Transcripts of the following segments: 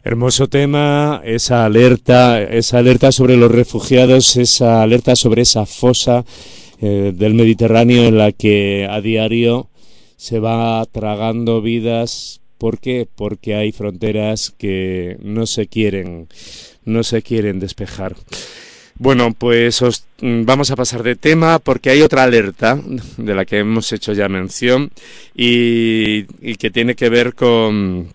Hermoso tema, esa alerta sobre los refugiados, esa alerta sobre esa fosa del Mediterráneo en la que a diario se va tragando vidas. ¿Por qué? Porque hay fronteras que no se quieren despejar. Bueno, pues vamos a pasar de tema porque hay otra alerta de la que hemos hecho ya mención y que tiene que ver con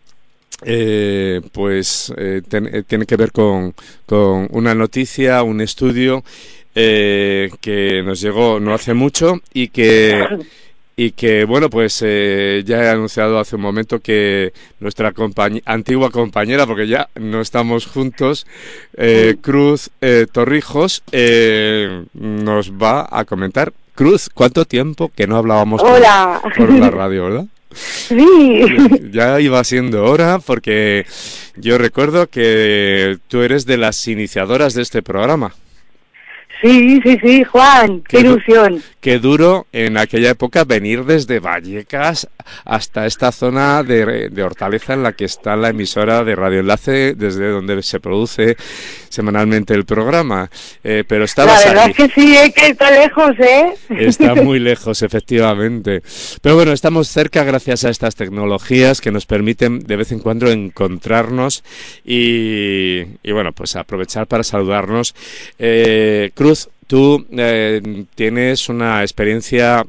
tiene que ver con una noticia, un estudio que nos llegó no hace mucho y que bueno, pues ya he anunciado hace un momento que nuestra antigua compañera, porque ya no estamos juntos, Cruz Torrijos, nos va a comentar. Cruz, ¿cuánto tiempo que no hablábamos por la radio, verdad? Sí. Ya iba siendo hora, porque yo recuerdo que tú eres de las iniciadoras de este programa. Sí, Juan, qué ilusión. Qué duro en aquella época venir desde Vallecas hasta esta zona de Hortaleza en la que está la emisora de Radio Enlace, desde donde se produce semanalmente el programa. Pero estabas La verdad ahí. Es que sí, que está lejos, ¿eh? Está muy lejos, efectivamente. Pero bueno, estamos cerca gracias a estas tecnologías que nos permiten de vez en cuando encontrarnos y bueno, pues aprovechar para saludarnos. Cruz, tú tienes una experiencia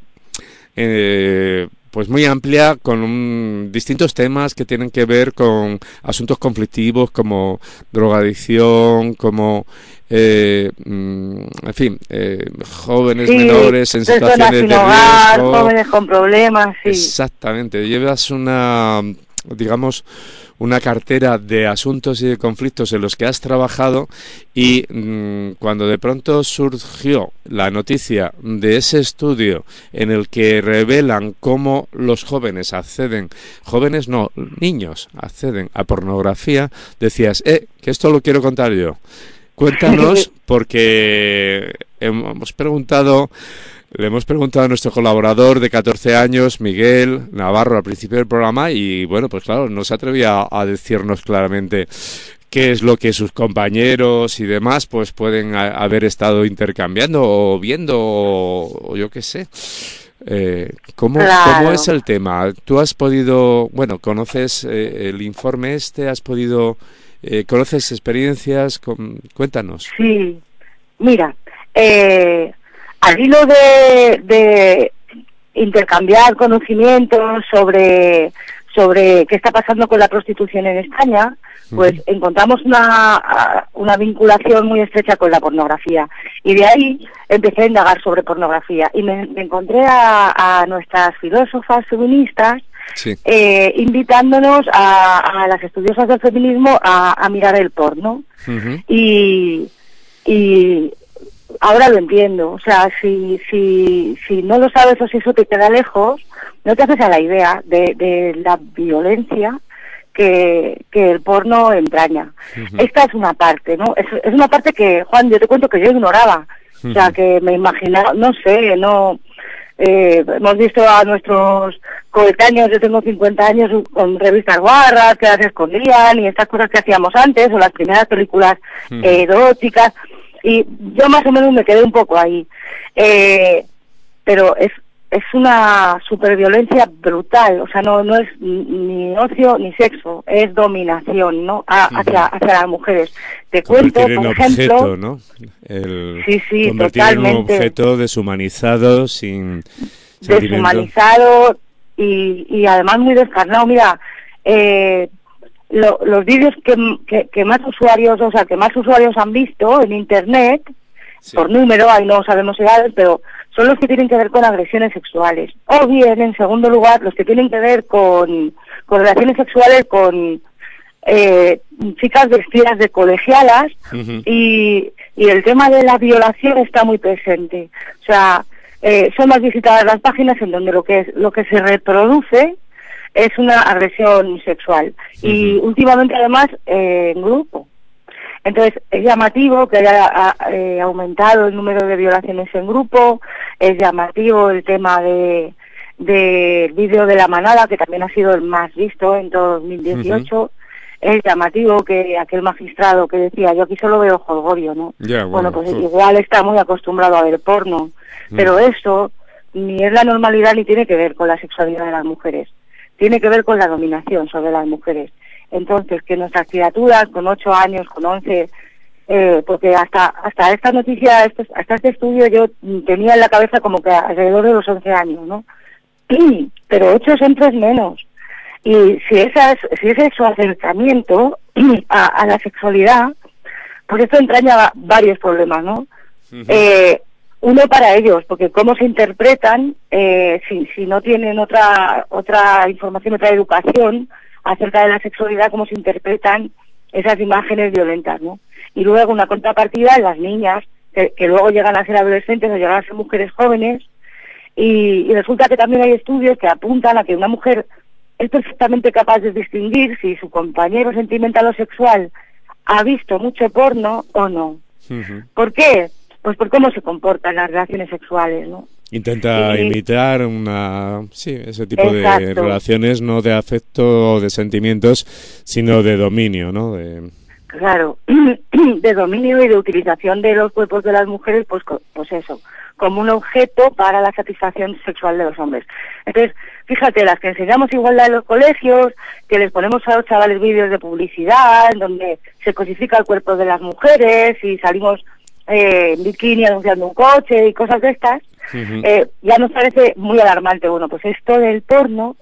pues muy amplia con distintos temas que tienen que ver con asuntos conflictivos como drogadicción, como en fin, jóvenes menores en situaciones de riesgo, jóvenes con problemas, sí. Exactamente, llevas una cartera de asuntos y de conflictos en los que has trabajado y cuando de pronto surgió la noticia de ese estudio en el que revelan cómo los niños acceden a pornografía, decías, que esto lo quiero contar yo. Cuéntanos, porque le hemos preguntado a nuestro colaborador de 14 años, Miguel Navarro, al principio del programa y, bueno, pues claro, no se atrevía a decirnos claramente qué es lo que sus compañeros y demás pues pueden haber estado intercambiando o viendo o yo qué sé. ¿Cómo es el tema? ¿Tú has podido, conoces el informe conoces experiencias? Cuéntanos. Sí, mira, al hilo de intercambiar conocimientos sobre qué está pasando con la prostitución en España, pues encontramos una vinculación muy estrecha con la pornografía. Y de ahí empecé a indagar sobre pornografía. Y me encontré a nuestras filósofas feministas invitándonos a las estudiosas del feminismo a mirar el porno. Y ahora lo entiendo, o sea, si no lo sabes o si eso te queda lejos, no te haces a la idea de la violencia que el porno entraña. Esta es una parte, ¿no? Es una parte que, Juan, yo te cuento que yo ignoraba, o sea, que me imaginaba, hemos visto a nuestros coetáneos, yo tengo 50 años, con revistas guarras que las escondían y estas cosas que hacíamos antes, o las primeras películas eróticas. Y yo más o menos me quedé un poco ahí. Pero es una superviolencia brutal, o sea, no es ni ocio ni sexo, es dominación, ¿no? Hacia las mujeres. Te cuento, por ejemplo... Objeto, ¿no? Sí, convertir totalmente. En un objeto deshumanizado, sin deshumanizado y además muy descarnado. Mira, los vídeos que más usuarios han visto en internet, por número, ahí no sabemos edades, pero son los que tienen que ver con agresiones sexuales. O bien, en segundo lugar, los que tienen que ver con relaciones sexuales con chicas vestidas de colegialas y el tema de la violación está muy presente. O sea, son más visitadas las páginas en donde lo que se reproduce es una agresión sexual. Y últimamente, además, en grupo. Entonces, es llamativo que haya aumentado el número de violaciones en grupo, es llamativo el tema del vídeo de la manada, que también ha sido el más visto en todo 2018, es llamativo que aquel magistrado que decía, yo aquí solo veo jolgorio, ¿no? Bueno, pues igual está muy acostumbrado a ver porno, pero eso ni es la normalidad ni tiene que ver con la sexualidad de las mujeres, tiene que ver con la dominación sobre las mujeres. Entonces, que nuestras criaturas con 8 años, con 11, porque hasta esta noticia, hasta este estudio yo tenía en la cabeza como que alrededor de los 11 años, ¿no? Pero 8 son 3 menos. Y si es su acercamiento a la sexualidad, pues esto entraña varios problemas, ¿no? Uno para ellos, porque cómo se interpretan, si no tienen otra información, otra educación acerca de la sexualidad, cómo se interpretan esas imágenes violentas, ¿no? Y luego una contrapartida en las niñas, que luego llegan a ser adolescentes o llegan a ser mujeres jóvenes, y resulta que también hay estudios que apuntan a que una mujer es perfectamente capaz de distinguir si su compañero sentimental o sexual ha visto mucho porno o no. ¿Por qué? Pues por cómo se comportan las relaciones sexuales, ¿no? Intenta imitar ese tipo de relaciones, no de afecto o de sentimientos, sino de dominio, ¿no? Claro, de dominio y de utilización de los cuerpos de las mujeres, pues eso, como un objeto para la satisfacción sexual de los hombres. Entonces, fíjate, las que enseñamos igualdad en los colegios, que les ponemos a los chavales vídeos de publicidad, en donde se cosifica el cuerpo de las mujeres y salimos en bikini anunciando un coche y cosas de estas, ya nos parece muy alarmante. Bueno, pues esto del porno,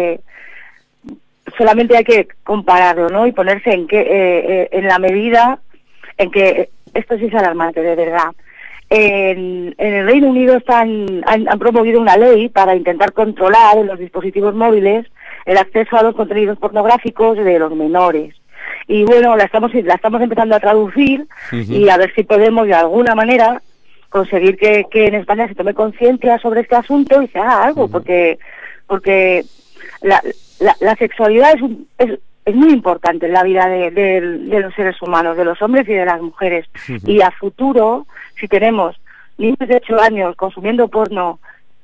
solamente hay que compararlo, ¿no? Y ponerse en la medida en que esto sí es alarmante, de verdad. En el Reino Unido han promovido una ley para intentar controlar en los dispositivos móviles el acceso a los contenidos pornográficos de los menores. Y bueno, la estamos empezando a traducir y a ver si podemos de alguna manera conseguir que en España se tome conciencia sobre este asunto y se haga algo, porque la sexualidad es muy importante en la vida de los seres humanos, de los hombres y de las mujeres. Y a futuro, si tenemos niños de 8 años consumiendo porno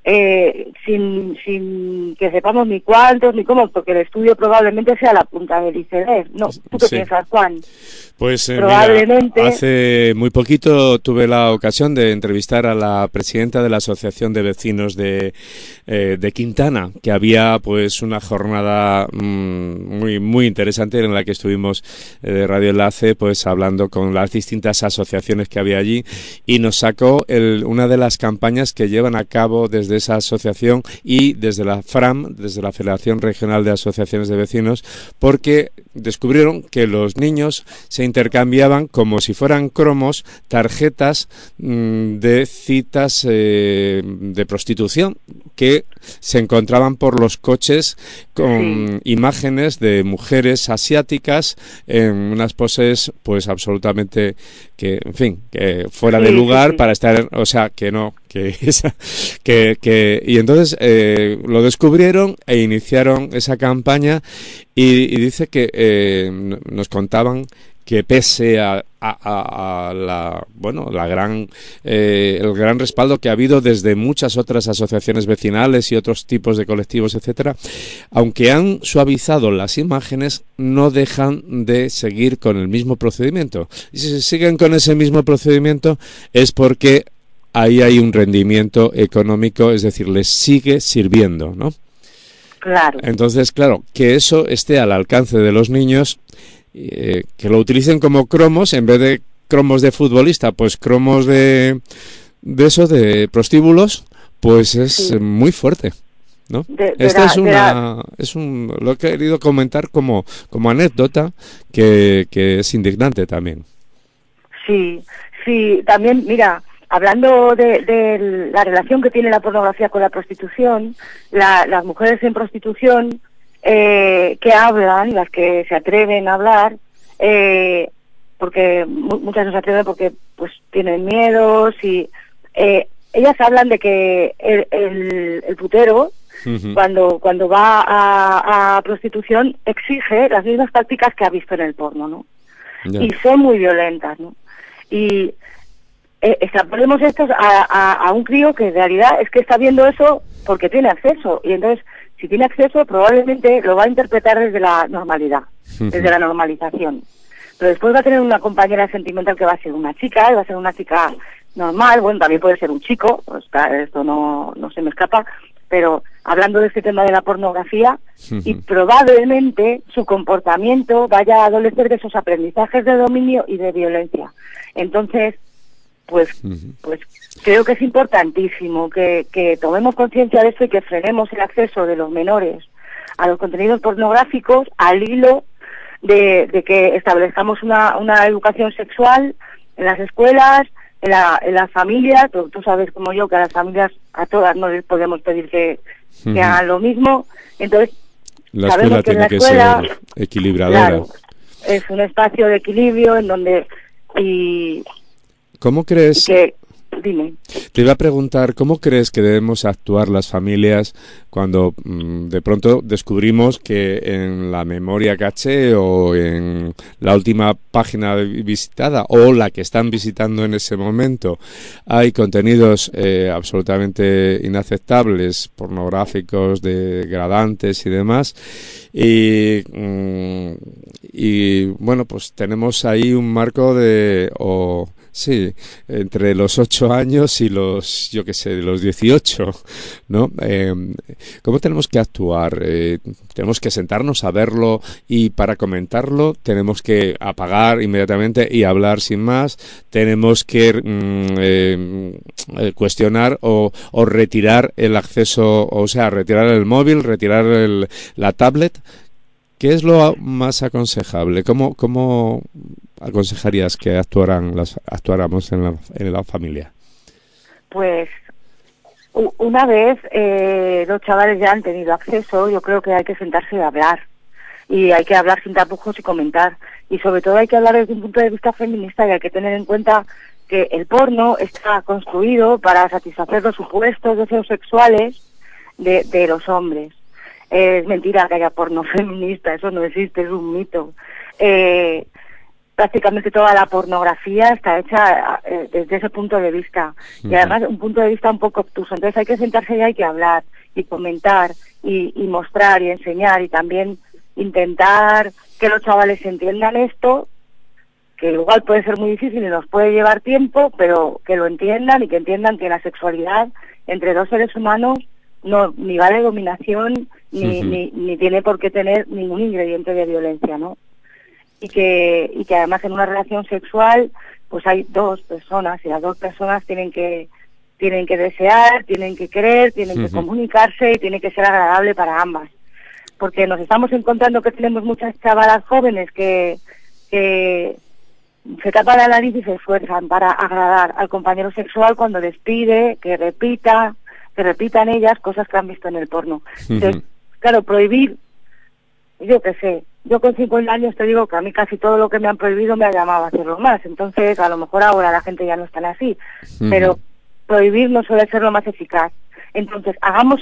sin que sepamos ni cuántos ni cómo, porque el estudio probablemente sea la punta del iceberg. No, ¿tú qué piensas, Juan? Pues probablemente. Mira, hace muy poquito tuve la ocasión de entrevistar a la presidenta de la Asociación de Vecinos de Quintana, que había pues una jornada muy muy interesante en la que estuvimos de Radio Enlace pues hablando con las distintas asociaciones que había allí, y nos sacó una de las campañas que llevan a cabo desde esa asociación y desde la FRAM, desde la Federación Regional de Asociaciones de Vecinos, porque descubrieron que los niños se intercambiaban como si fueran cromos tarjetas de citas de prostitución que se encontraban por los coches con imágenes de mujeres asiáticas en unas poses pues absolutamente que fuera de lugar para estar, o sea, que no, y entonces lo descubrieron e iniciaron esa campaña y dice que nos contaban que pese a el gran respaldo que ha habido desde muchas otras asociaciones vecinales y otros tipos de colectivos, etcétera, aunque han suavizado las imágenes, no dejan de seguir con el mismo procedimiento. Y si siguen con ese mismo procedimiento es porque ahí hay un rendimiento económico, es decir, les sigue sirviendo, ¿no? Claro. Entonces, claro, que eso esté al alcance de los niños, que lo utilicen como cromos, en vez de cromos de futbolista, pues cromos de prostíbulos, pues es muy fuerte, ¿no? Lo he querido comentar como anécdota que es indignante también. Sí, también, mira, hablando de la relación que tiene la pornografía con la prostitución, las mujeres en prostitución que hablan, las que se atreven a hablar, porque muchas no se atreven porque pues tienen miedos y ellas hablan de que el putero cuando va a prostitución exige las mismas prácticas que ha visto en el porno, ¿no? Yeah. Y son muy violentas, ¿no? Y extrapolemos esto a un crío que en realidad es que está viendo eso porque tiene acceso, y entonces si tiene acceso, probablemente lo va a interpretar desde la normalidad, desde la normalización. Pero después va a tener una compañera sentimental que va a ser una chica, y va a ser una chica normal, bueno, también puede ser un chico, pues, esto no se me escapa, pero hablando de este tema de la pornografía, y probablemente su comportamiento vaya a adolecer de esos aprendizajes de dominio y de violencia. Entonces, pues creo que es importantísimo que tomemos conciencia de esto y que frenemos el acceso de los menores a los contenidos pornográficos al hilo de que establezcamos una educación sexual en las escuelas, en las familias. Tú sabes como yo que a las familias, a todas no les podemos pedir que hagan lo mismo. Entonces, la escuela tiene que ser equilibradora. Claro, es un espacio de equilibrio en donde... ¿Cómo crees? Dime. Te iba a preguntar, ¿cómo crees que debemos actuar las familias cuando de pronto descubrimos que en la memoria caché o en la última página visitada o la que están visitando en ese momento hay contenidos absolutamente inaceptables, pornográficos, degradantes y demás? Y bueno, pues tenemos ahí un marco de... Sí, entre los 8 años y los, yo qué sé, de los 18, ¿no? ¿Cómo tenemos que actuar? Tenemos que sentarnos a verlo y para comentarlo tenemos que apagar inmediatamente y hablar sin más. Tenemos que cuestionar o retirar el acceso, o sea, retirar el móvil, retirar la tablet. ¿Qué es lo más aconsejable? ¿Cómo aconsejarías que actuáramos en la familia? Pues una vez los chavales ya han tenido acceso, yo creo que hay que sentarse y hablar. Y hay que hablar sin tapujos y comentar. Y sobre todo hay que hablar desde un punto de vista feminista y hay que tener en cuenta que el porno está construido para satisfacer los supuestos deseos sexuales de los hombres. Es mentira que haya porno feminista, eso no existe, es un mito. Prácticamente toda la pornografía está hecha desde ese punto de vista. Y además un punto de vista un poco obtuso. Entonces hay que sentarse y hay que hablar y comentar y mostrar y enseñar y también intentar que los chavales entiendan esto, que igual puede ser muy difícil y nos puede llevar tiempo, pero que lo entiendan y que entiendan que la sexualidad entre dos seres humanos no ni vale dominación ni tiene por qué tener ningún ingrediente de violencia, ¿no? Y que además en una relación sexual pues hay dos personas y las dos personas tienen que desear, tienen que querer, tienen que comunicarse y tiene que ser agradable para ambas. Porque nos estamos encontrando que tenemos muchas chavalas jóvenes que se tapan la nariz y se esfuerzan para agradar al compañero sexual cuando les pide que repitan ellas cosas que han visto en el porno. Entonces, claro, prohibir, yo qué sé, yo con 50 años te digo que a mí casi todo lo que me han prohibido me ha llamado a hacerlo más, entonces a lo mejor ahora la gente ya no está así, pero prohibir no suele ser lo más eficaz. Entonces, hagamos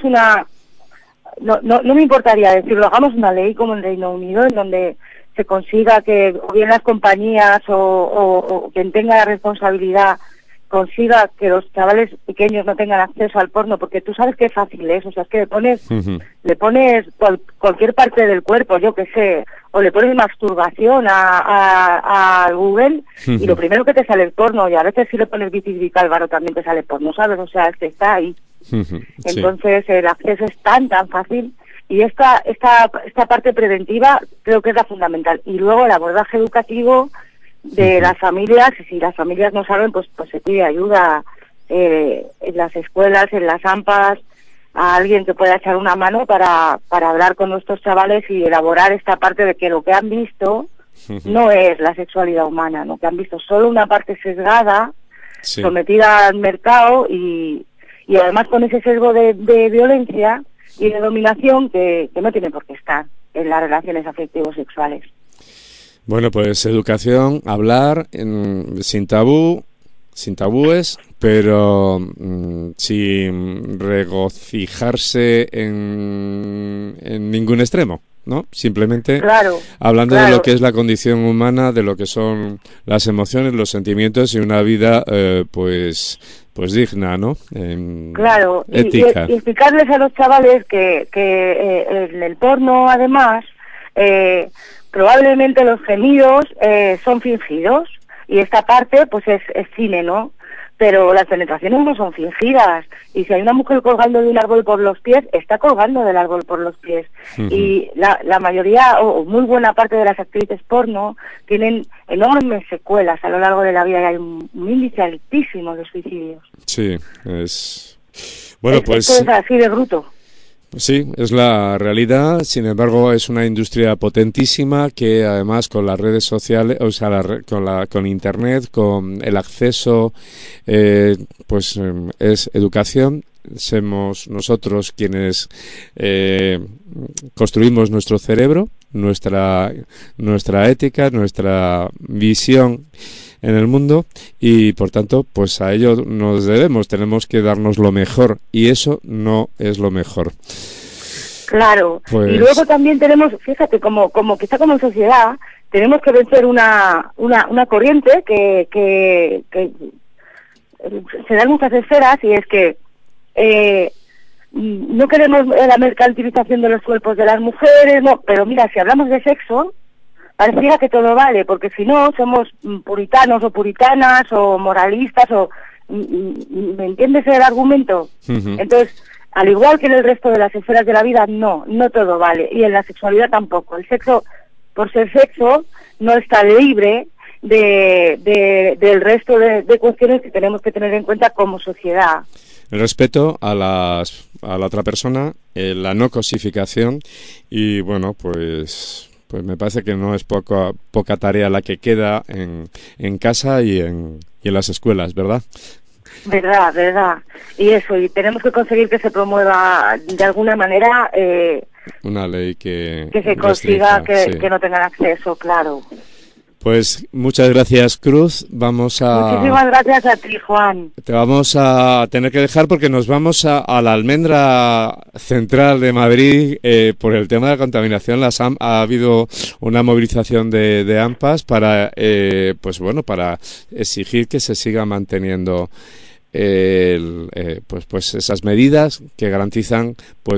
no me importaría decirlo, hagamos una ley como en Reino Unido en donde se consiga que o bien las compañías o quien tenga la responsabilidad consiga que los chavales pequeños no tengan acceso al porno, porque tú sabes qué fácil es, o sea, es que le pones cualquier parte del cuerpo, yo qué sé, o le pones masturbación a Google y lo primero que te sale el porno, y a veces si le pones bicis bicálvaro también te sale porno, ¿sabes? O sea, es que está ahí. Entonces el acceso es tan fácil y esta parte preventiva creo que es la fundamental. Y luego el abordaje educativo de las familias, y si las familias no saben, pues se pide ayuda en las escuelas, en las AMPAs, a alguien que pueda echar una mano para hablar con nuestros chavales y elaborar esta parte de que lo que han visto no es la sexualidad humana, ¿no? Que han visto solo una parte sesgada, sometida al mercado y además con ese sesgo de violencia y de dominación que no tiene por qué estar en las relaciones afectivos sexuales. Bueno, pues educación, hablar sin tabúes, pero sin regocijarse en ningún extremo. ¿no? Simplemente Claro, hablando claro. de lo que es la condición humana, de lo que son las emociones, los sentimientos y una vida, pues digna, ¿no? Claro, Ética. y explicarles a los chavales que en el porno, además, probablemente los gemidos son fingidos, y esta parte, pues es cine, ¿no? Pero las penetraciones no son fingidas, y si hay una mujer colgando de un árbol por los pies, está colgando del árbol por los pies. Y la mayoría, o muy buena parte de las actrices porno, tienen enormes secuelas a lo largo de la vida, y hay un índice altísimo de suicidios. Sí, es... Bueno, pues... Esto es así de bruto. Sí, es la realidad. Sin embargo, es una industria potentísima que, además, con las redes sociales, o sea, con Internet, con el acceso, es educación. Somos nosotros quienes construimos nuestro cerebro, nuestra ética, nuestra visión en el mundo, y por tanto pues a ello nos debemos, tenemos que darnos lo mejor, y eso no es lo mejor. Claro, Pues... y luego también tenemos, fíjate, como quizá como sociedad tenemos que vencer una corriente que se da en muchas esferas, y es que no queremos la mercantilización de los cuerpos de las mujeres, no, pero mira, si hablamos de sexo, pareciera que todo vale, porque si no somos puritanos o puritanas o moralistas, o ¿me entiendes el argumento? Entonces, al igual que en el resto de las esferas de la vida, no todo vale, y en la sexualidad tampoco. El sexo, por ser sexo, no está libre del resto de cuestiones que tenemos que tener en cuenta como sociedad. El respeto a la otra persona, la no cosificación, y bueno, pues me parece que no es poca tarea la que queda en casa y en las escuelas, ¿verdad? Verdad. Y eso, y tenemos que conseguir que se promueva de alguna manera una ley que se consiga sí. que no tengan acceso, claro. Pues muchas gracias, Cruz. Muchísimas gracias a ti, Juan. Te vamos a tener que dejar porque nos vamos a la Almendra Central de Madrid por el tema de la contaminación. Ha habido una movilización de AMPAs para para exigir que se siga manteniendo esas medidas que garantizan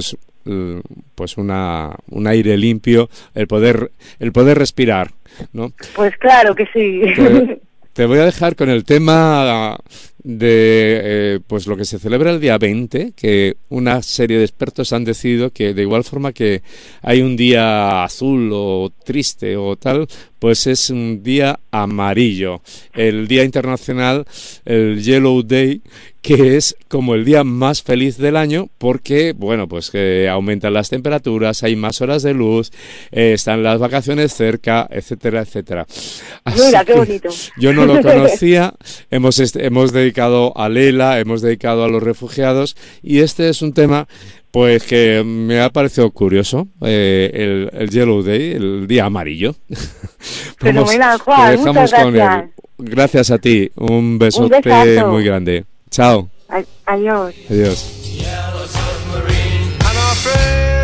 un aire limpio, el poder respirar, ¿no? Pues claro que sí. Te voy a dejar con el tema de lo que se celebra el día 20, que una serie de expertos han decidido que de igual forma que hay un día azul o triste o tal, pues es un día amarillo, el Día Internacional, el Yellow Day, que es como el día más feliz del año porque, que aumentan las temperaturas, hay más horas de luz, están las vacaciones cerca, etcétera, etcétera. Mira, qué bonito. Yo no lo conocía, hemos dedicado a Lela, hemos dedicado a los refugiados, y este es un tema pues que me ha parecido curioso, el Yellow Day, el día amarillo. Fenomenal, Juan, muchas gracias. Gracias a ti, un besote muy grande. Chao. Adiós. Adiós.